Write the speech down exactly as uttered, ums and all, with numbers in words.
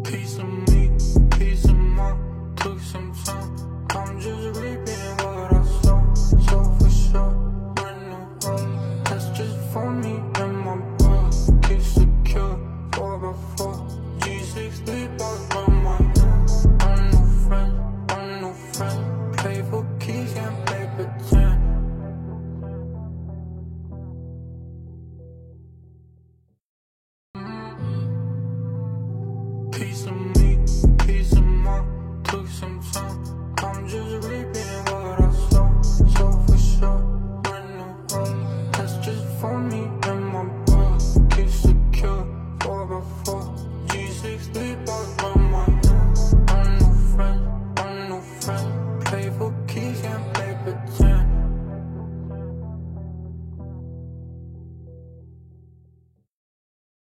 Piece of me, piece of mine, took some time. I'm just reaping what I sow, so for sure. Brand new heart, that's just for me and my bro. Keep secure, four by four, G six sleep out of my hand. I'm no friend, I'm no friend. Play for keys, can't play pretend. Piece of me, piece of mine, took some time. I'm just